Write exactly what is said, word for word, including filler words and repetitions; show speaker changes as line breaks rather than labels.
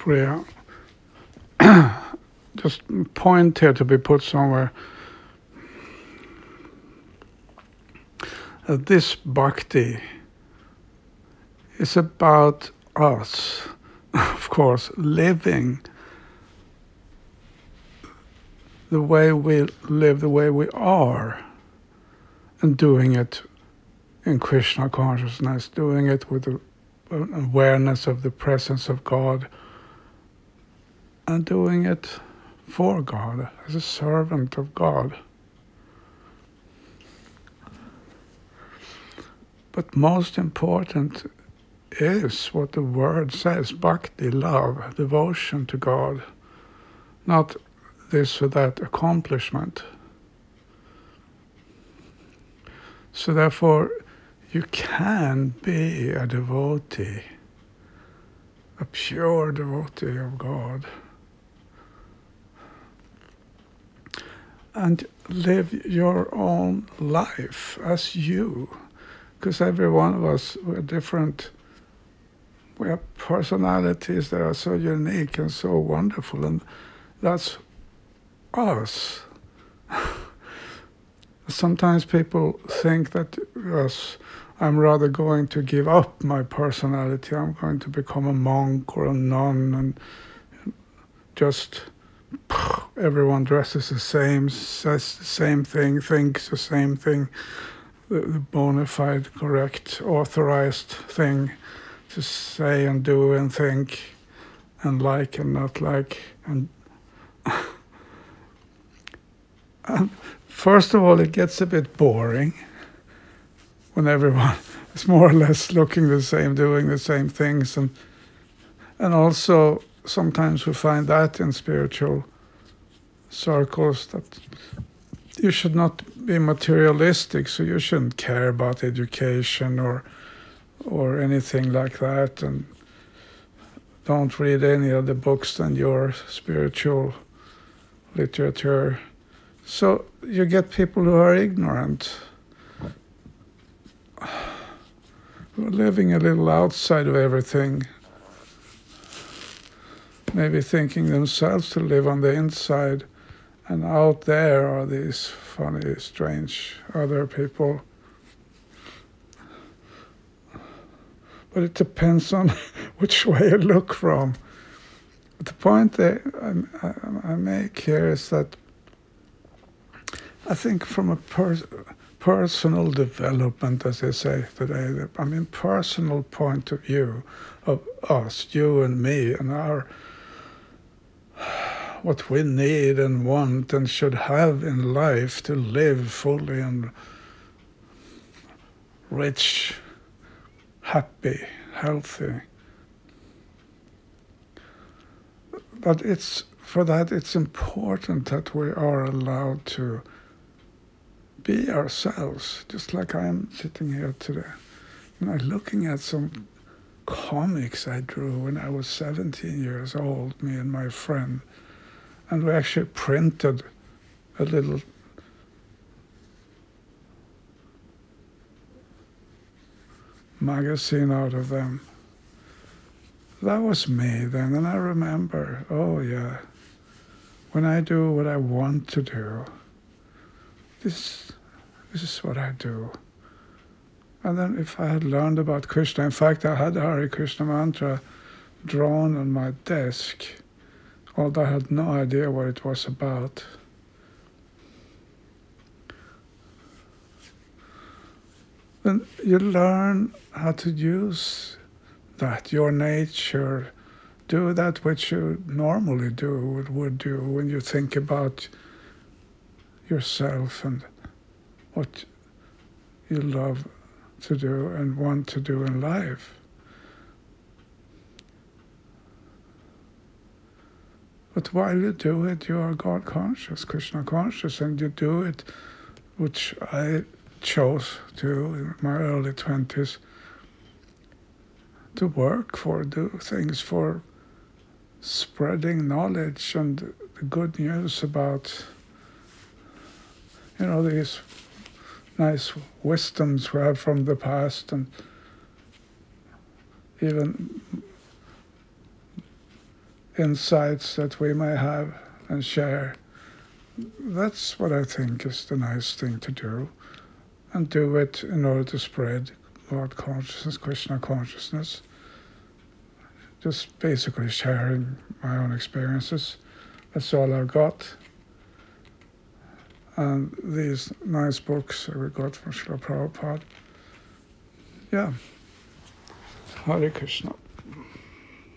we uh, just point here to be put somewhere. Uh, this bhakti is about us, of course, living the way we live, the way we are, and doing it in Krishna consciousness, doing it with the awareness of the presence of God, and doing it for God, as a servant of God. But most important is what the word says, bhakti, love, devotion to God, not this or that accomplishment. So therefore, you can be a devotee, a pure devotee of God, and live your own life as you, because every one of us, we're different. We have personalities that are so unique and so wonderful, and that's us. Sometimes people think that yes, I'm rather going to give up my personality. I'm going to become a monk or a nun, and just everyone dresses the same, says the same thing, thinks the same thing, the, the bona fide, correct, authorized thing to say and do and think and like and not like. And, and first of all, it gets a bit boring when everyone is more or less looking the same, doing the same things. And and also sometimes we find that in spiritual circles that you should not be materialistic, so you shouldn't care about education or or anything like that, and don't read any other books than your spiritual literature. So you get people who are ignorant, who are living a little outside of everything, maybe thinking themselves to live on the inside, and out there are these funny, strange other people. But it depends on which way you look from. But the point that I, I, I make here is that I think from a per, personal development, as they say today, I mean personal point of view of us, you and me, and our what we need and want and should have in life to live fully and rich, happy, healthy. But it's for that it's important that we are allowed to be ourselves, just like I am sitting here today. You know, looking at some comics I drew when I was seventeen years old, me and my friend, and we actually printed a little magazine out of them. That was me then, and I remember, oh yeah, when I do what I want to do, this, this is what I do. And then if I had learned about Krishna, in fact I had the Hare Krishna mantra drawn on my desk, although I had no idea what it was about. Then you learn how to use that, your nature, do that which you normally do, would do when you think about yourself and what you love to do and want to do in life. But while you do it, you are God conscious, Krishna conscious, and you do it, which I chose to in my early twenties, to work for, do things for spreading knowledge and the good news about, you know, these nice wisdoms we have from the past, and even insights that we may have and share. That's what I think is the nice thing to do, and do it in order to spread God consciousness, Krishna consciousness. Just basically sharing my own experiences. That's all I've got. And these nice books that we got from Srila Prabhupada. Yeah. Hare Krishna.